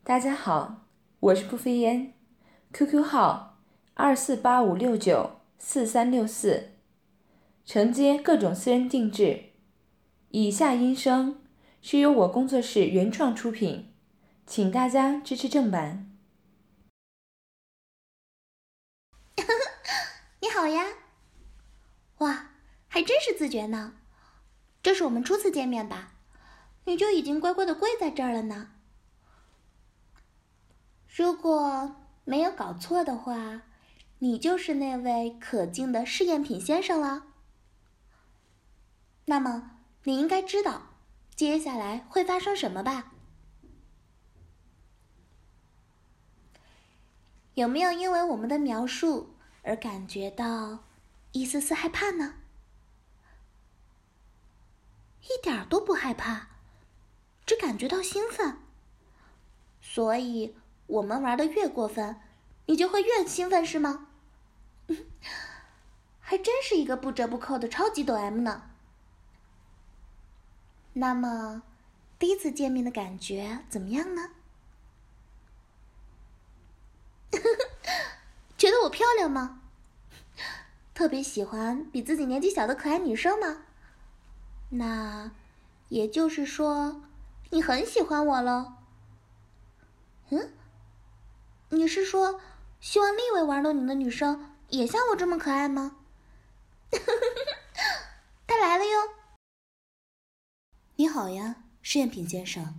大家好，我是不飞烟 ，QQ 号2485694364，承接各种私人定制。以下音声是由我工作室原创出品，请大家支持正版。 你好呀，哇，还真是自觉呢。这是我们初次见面吧？你就已经乖乖的跪在这儿了呢。如果没有搞错的话，你就是那位可敬的试验品先生了。那么你应该知道接下来会发生什么吧？有没有因为我们的描述而感觉到一丝丝害怕呢？一点都不害怕，只感觉到兴奋。所以我们玩的越过分，你就会越兴奋是吗？还真是一个不折不扣的超级抖 M 呢。那么第一次见面的感觉怎么样呢？觉得我漂亮吗？特别喜欢比自己年纪小的可爱女生吗？那也就是说你很喜欢我咯。你是说希望另一位玩弄你的女生也像我这么可爱吗？他来了哟。 你好呀，试验品先生。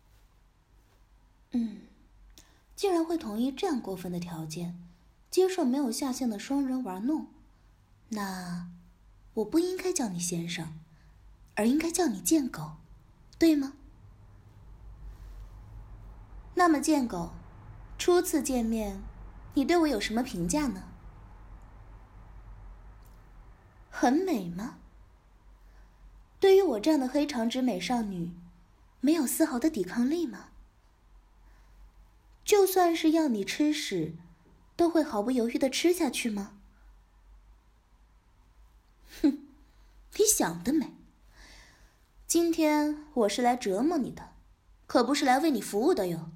既然会同意这样过分的条件，接受没有下限的双人玩弄，那我不应该叫你先生，而应该叫你贱狗，对吗？那么贱狗，初次见面，你对我有什么评价呢？很美吗？对于我这样的黑长直美少女，没有丝毫的抵抗力吗？就算是要你吃屎，都会毫不犹豫地吃下去吗？哼，你想得美！今天我是来折磨你的，可不是来为你服务的哟。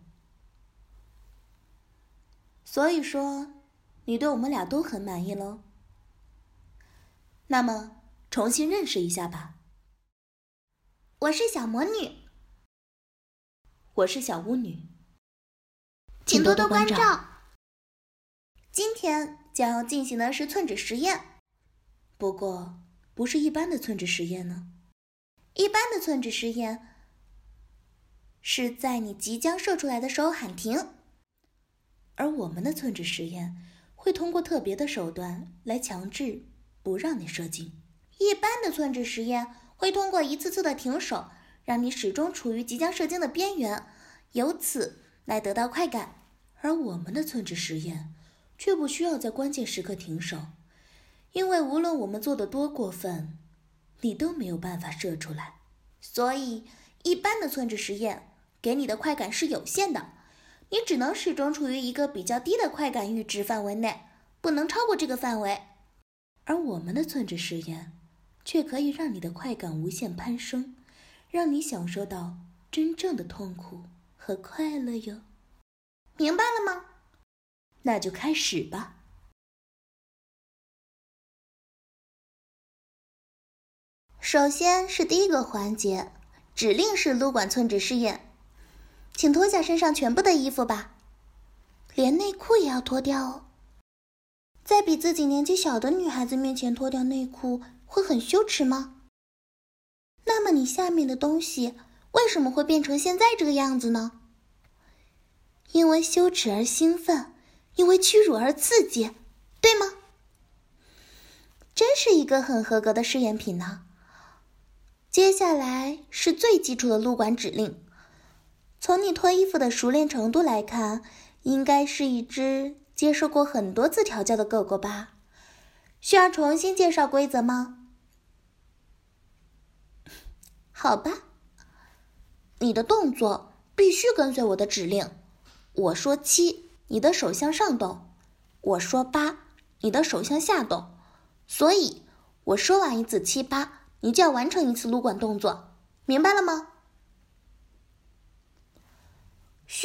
所以说，你对我们俩都很满意喽。那么，重新认识一下吧。 我是小魔女， 我是小巫女， 请多多关照。今天将要进行的是寸指实验， 不过不是一般的寸指实验呢。 一般的寸指实验是在你即将射出来的时候喊停， 而我们的寸指实验会通过特别的手段来强制不让你射精。 一般的寸指实验会通过一次次的停手，让你始终处于即将射精的边缘，由此来得到快感。 而我们的寸指实验却不需要在关键时刻停手，因为无论我们做得多过分，你都没有办法射出来。 所以一般的寸指实验给你的快感是有限的，你只能始终处于一个比较低的快感阈值范围内，不能超过这个范围。 而我们的寸指实验却可以让你的快感无限攀升，让你享受到真正的痛苦和快乐哟。 明白了吗？ 那就开始吧。 首先是第一个环节，指令式撸管寸指试验。请脱下身上全部的衣服吧，连内裤也要脱掉哦。在比自己年纪小的女孩子面前脱掉内裤会很羞耻吗？那么你下面的东西为什么会变成现在这个样子呢？因为羞耻而兴奋，因为屈辱而刺激，对吗？真是一个很合格的试验品呢。接下来是最基础的撸管指令，从你脱衣服的熟练程度来看，应该是一只接受过很多次调教的狗狗吧？需要重新介绍规则吗？好吧，你的动作必须跟随我的指令。我说7，你的手向上动；我说8，你的手向下动。所以我说完一次7、8，你就要完成一次撸管动作，明白了吗？需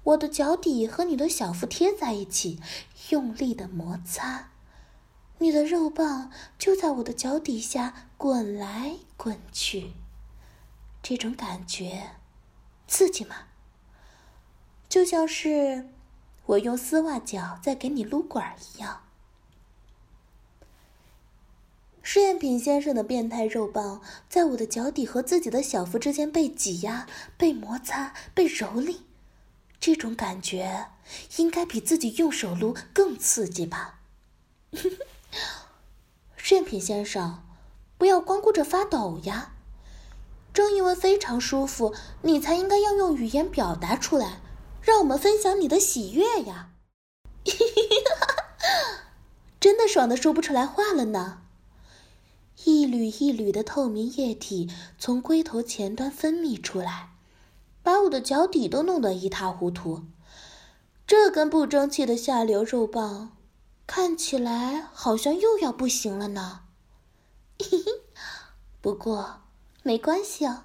我的脚底和你的小腹贴在一起，用力的摩擦，你的肉棒就在我的脚底下滚来滚去。这种感觉刺激吗？就像是我用丝袜脚在给你撸管一样。试验品先生的变态肉棒在我的脚底和自己的小腹之间被挤压、被摩擦、被蹂躏，这种感觉应该比自己用手撸更刺激吧？试验品先生，不要光顾着发抖呀！正因为非常舒服，你才应该要用语言表达出来，让我们分享你的喜悦呀！真的爽得说不出来话了呢。一缕一缕的透明液体从龟头前端分泌出来，把我的脚底都弄得一塌糊涂。这根不争气的下流肉棒看起来好像又要不行了呢。不过没关系哦，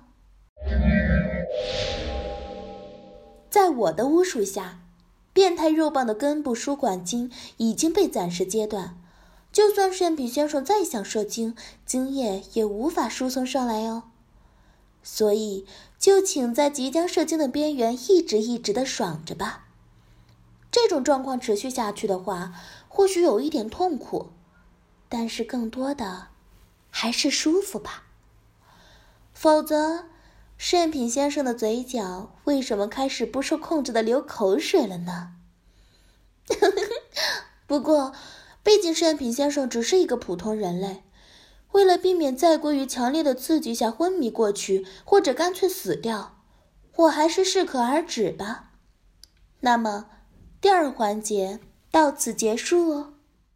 在我的巫术下，变态肉棒的根部输管经已经被暂时截断，就算试验品先生再想射精，精液也无法输送上来哦。所以就请在即将射精的边缘一直的爽着吧。这种状况持续下去的话，或许有一点痛苦，但是更多的还是舒服吧。否则，试验品先生的嘴角为什么开始不受控制的流口水了呢？不过毕竟试验品先生只是一个普通人类，为了避免再过于强烈的刺激下昏迷过去，或者干脆死掉，我还是适可而止吧。那么第二环节到此结束哦。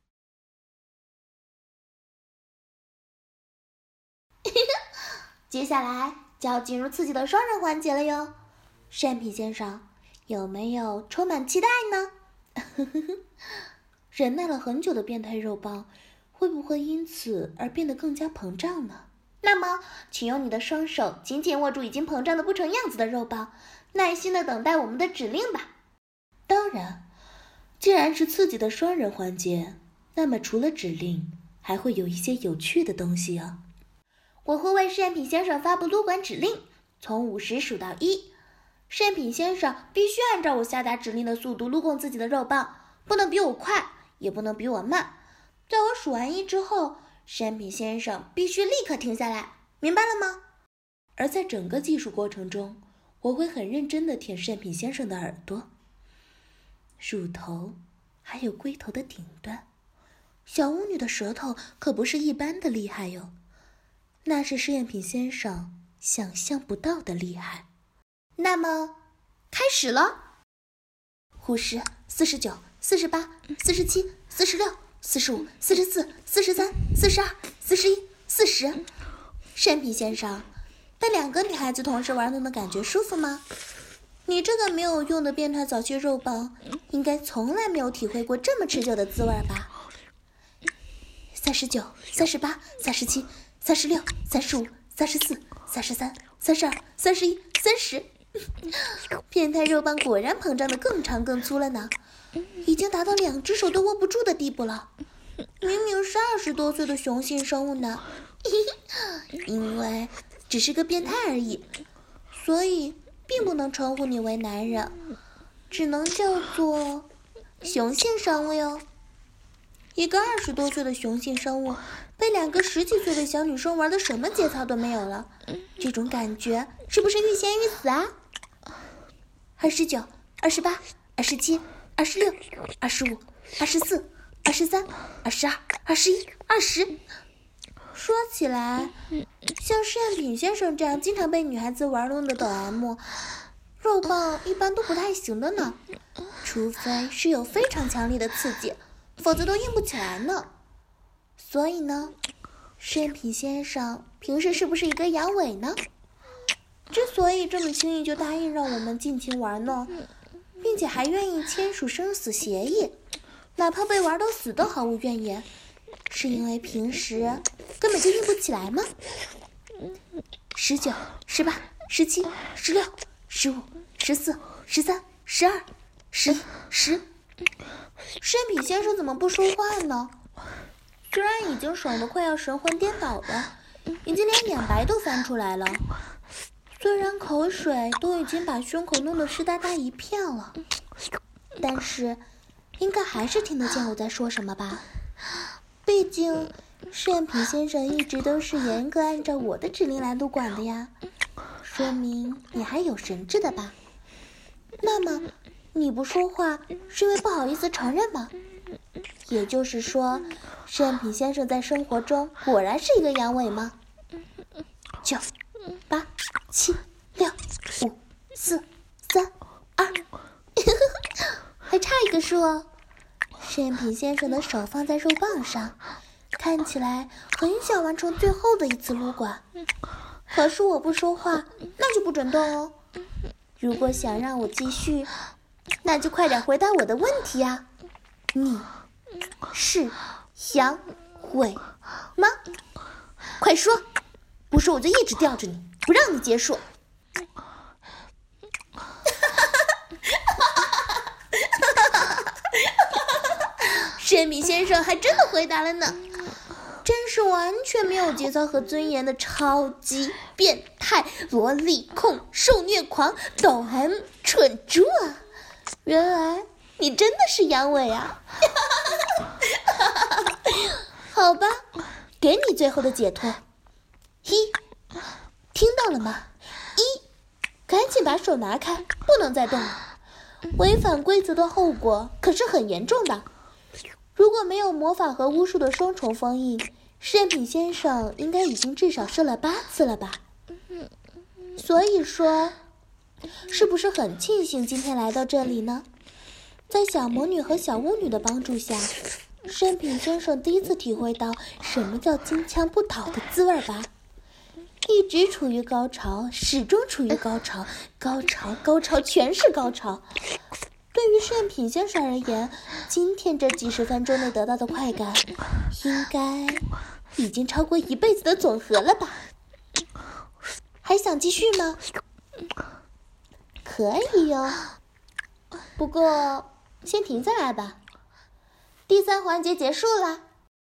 接下来就要进入刺激的双人环节了哟。试验品先生，有没有充满期待呢？忍耐了很久的变态肉棒会不会因此而变得更加膨胀呢？那么请用你的双手紧紧握住已经膨胀的不成样子的肉棒，耐心的等待我们的指令吧。当然，既然是刺激的双人环节，那么除了指令还会有一些有趣的东西哦。我会为试验品先生发布撸管指令，从50数到1。试验品先生必须按照我下达指令的速度撸控自己的肉棒，不能比我快，也不能比我慢。在我数完1之后，试验品先生必须立刻停下来，明白了吗？而在整个技术过程中，我会很认真地舔试验品先生的耳朵、乳头，还有龟头的顶端。小巫女的舌头可不是一般的厉害哟，那是试验品先生想象不到的厉害。那么，开始了。50、49、48、47、46、45、44、43、42、41、40。试验品先生，被2个女孩子同时玩弄的感觉舒服吗？你这个没有用的变态早期肉棒，应该从来没有体会过这么持久的滋味吧？39、38、37、36、35、34、33、32、31、30。变态肉棒果然膨胀得更长更粗了呢，已经达到2只手都握不住的地步了。明明是20多岁的雄性生物呢，因为只是个变态而已，所以并不能称呼你为男人，只能叫做雄性生物哟。一个20多岁的雄性生物被2个10几岁的小女生玩的什么节操都没有了，这种感觉是不是欲仙欲死啊？29、28、27、26、25、24、23、22、21、20。说起来，像试验品先生这样经常被女孩子玩弄的抖 M， 肉棒一般都不太行的呢，除非是有非常强烈的刺激，否则都硬不起来呢。所以呢，试验品先生平时是不是一个阳痿呢？之所以这么轻易就答应让我们尽情玩弄，并且还愿意签署生死协议，哪怕被玩到死都毫无怨言，是因为平时根本就硬不起来吗？19、18、17、16、15、14、13、 12、11、10。饰品先生怎么不说话呢？虽然已经爽得快要神魂颠倒了，已经连眼白都翻出来了，虽然口水都已经把胸口弄得湿哒哒一片了，但是应该还是听得见我在说什么吧。毕竟饰品先生一直都是严格按照我的指令来撸管的呀，说明你还有神智的吧。那么你不说话是因为不好意思承认吗？也就是说，饰品先生在生活中果然是一个阳痿吗？9、8、7、6、5、4、3、2，还差一个数哦。饰品先生的手放在肉棒上，看起来很想完成最后的一次撸管。可是我不说话，那就不准动哦。如果想让我继续，那就快点回答我的问题啊！你是阳痿吗？快说，不说我就一直吊着你，不让你结束。饰品先生还真的回答了呢，真是完全没有节操和尊严的超级变态萝莉控受虐狂抖 M 蠢猪啊！原来你真的是阳痿啊！好吧，给你最后的解脱。听到了吗？赶紧把手拿开，不能再动了。违反规则的后果可是很严重的。如果没有魔法和巫术的双重封印，饰品先生应该已经至少射了8次了吧？所以说，是不是很庆幸今天来到这里呢？在小魔女和小巫女的帮助下，饰品先生第一次体会到什么叫金枪不倒的滋味吧。一直处于高潮，始终处于高潮，高潮全是高潮。对于饰品先生而言，今天这几十分钟内得到的快感，应该已经超过一辈子的总和了吧？还想继续吗？可以哟，不过先停下来吧。第3环节结束啦。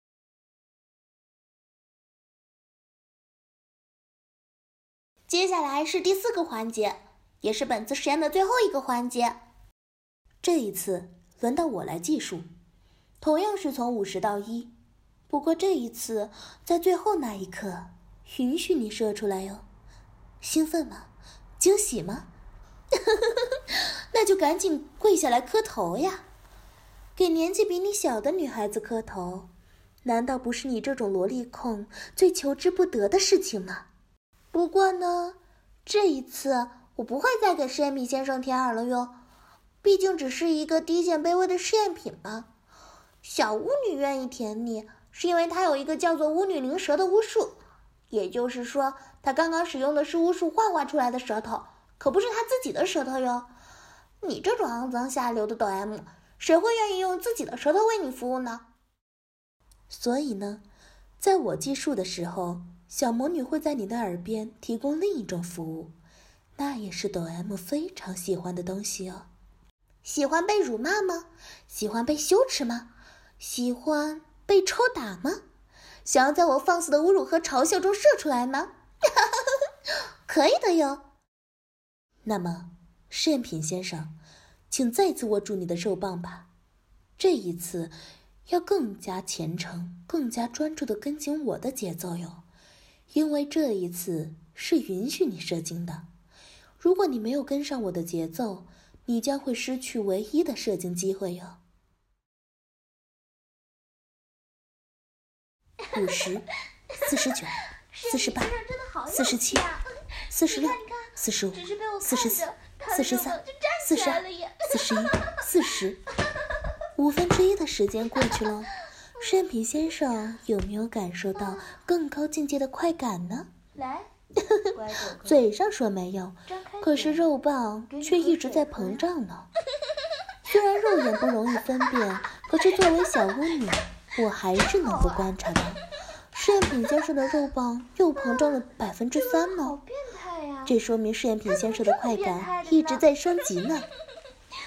接下来是第4个环节，也是本次实验的最后一个环节。 这一次轮到我来计数，同样是从50到1，不过这一次在最后那一刻允许你射出来哟。兴奋吗？惊喜吗？那就赶紧跪下来磕头呀！给年纪比你小的女孩子磕头，难道不是你这种萝莉控最求之不得的事情吗？ 不过呢，这一次我不会再给饰品先生舔耳了哟，毕竟只是一个低贱卑微的试验品嘛。小巫女愿意舔你，是因为她有一个叫做巫女灵舌的巫术，也就是说，她刚刚使用的是巫术幻化出来的舌头，可不是她自己的舌头哟。你这种肮脏下流的抖 M， 谁会愿意用自己的舌头为你服务呢？ 所以呢，在我计数的时候，小魔女会在你的耳边提供另一种服务，那也是抖 M 非常喜欢的东西哦。 喜欢被辱骂吗？喜欢被羞耻吗？喜欢被抽打吗？想要在我放肆的侮辱和嘲笑中射出来吗？可以的哟。 那么，饰品先生，请再次握住你的肉棒吧。这一次，要更加虔诚、更加专注地跟紧我的节奏哟。因为这一次是允许你射精的，如果你没有跟上我的节奏，你将会失去唯一的射精机会哟。50、49、48、47、46、45、44、43、42、41、40。1/5的时间过去了，饰品先生有没有感受到更高境界的快感呢？ 来， 嘴上说没有，可是肉棒却一直在膨胀呢。虽然肉眼不容易分辨，可是作为小巫女，我还是能够观察到，饰品先生的肉棒又膨胀了3%呢。 好变态呀！ 这说明饰品先生的快感一直在升级呢。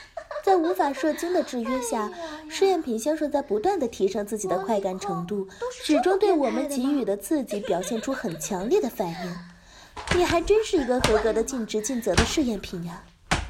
在无法射精的制约下，试验品先生在不断地提升自己的快感程度，始终对我们给予的刺激表现出很强烈的反应。你还真是一个合格的尽职尽责的试验品呀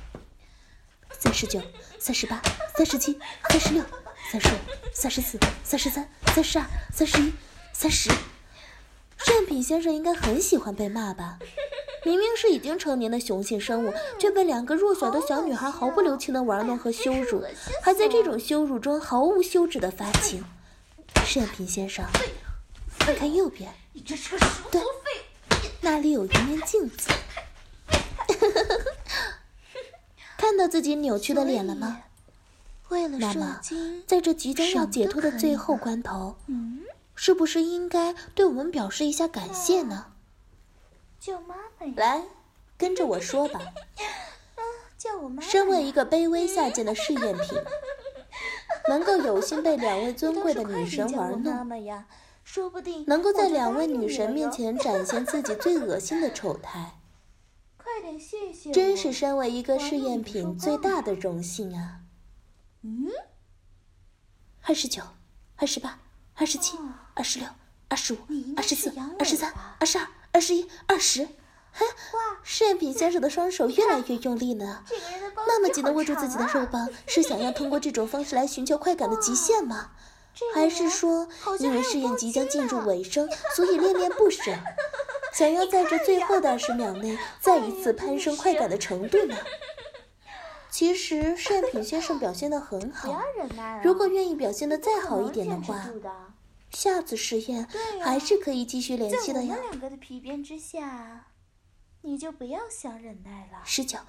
！39、38、37、36、35、34、33、32、31、30。试验品先生应该很喜欢被骂吧？明明是已经成年的雄性生物，却被2个弱小的小女孩毫不留情的玩弄和羞辱，还在这种羞辱中毫无休止的发情。试验品先生，看看右边，对，那里有一面镜子。看到自己扭曲的脸了吗？那么，在这即将要解脱的最后关头，是不是应该对我们表示一下感谢呢？来，跟着我说吧。身为一个卑微下贱的试验品，能够有幸被2位尊贵的女神玩弄，能够在2位女神面前展现自己最恶心的丑态，真是身为一个试验品最大的荣幸啊！29、28、27、26、25、24、23、22、21、20。试验品先生的双手越来越用力呢，那么紧地握住自己的肉棒，是想要通过这种方式来寻求快感的极限吗？还是说，因为试验即将进入尾声，所以恋恋不舍，想要在这最后的20秒内再一次攀升快感的程度呢？其实试验品先生表现得很好，如果愿意表现得再好一点的话，下次实验还是可以继续联系的呀。 在我们2个的皮鞭之下，你就不要想忍耐了。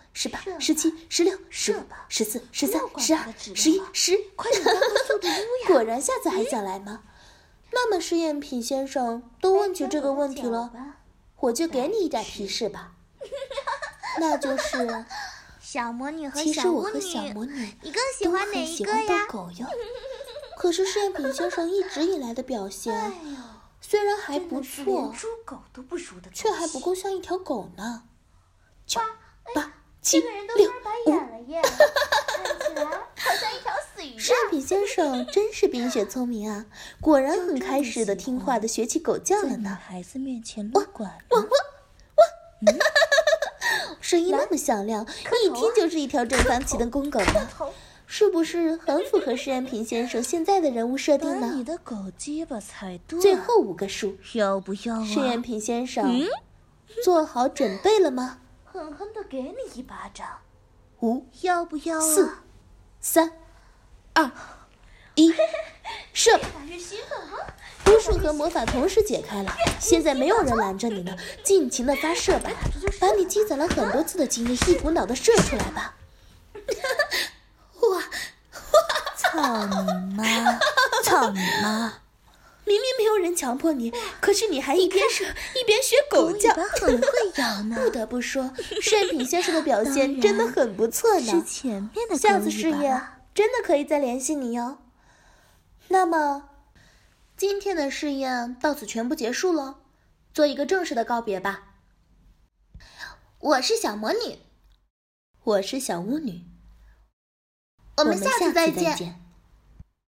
19、18、17、16、15、14、13、12、11、10， 快点加快速度呀！ 果然下次还想来吗？那么试验品先生都问起这个问题了，我就给你一点提示吧，那就是小魔女和其实我和小小魔女你更喜欢哪一个都很喜欢呀？ 逗狗哟。可是试验品先生一直以来的表现，虽然还不错， 猪狗都不如的， 却还不够像一条狗呢。9、8、7、 这个人都 6、 白眼了耶，看起来好像一条死鱼试验品先生真是冰雪聪明啊，果然很开始的听话的学起狗叫了呢。 孩子面前撸管， 声音那么响亮，一听就是一条正方形的公狗呢。是不是很符合试验品先生现在的人物设定呢？ 你的狗鸡巴才对。 最后5个数， 要不要啊？ 试验品先生，做好准备了吗？ 狠狠地给你一巴掌。 5、 要不要啊 4、3、2、1，射吧！ 打是兴奋啊！ 巫术和魔法同时解开了，现在没有人拦着你呢，尽情的发射吧，把你积攒了很多次的精力一股脑的射出来吧！哇！ 操你妈！操你妈！ 明明没有人强迫你，可是你还一边射一边学狗叫， 很会咬呢。 不得不说，试验品先生的表现真的很不错呢。 是前面的下次试验真的可以再联系你哟。那么，今天的试验到此全部结束了，做一个正式的告别吧。 我是小魔女， 我是小巫女， 我们下次再见。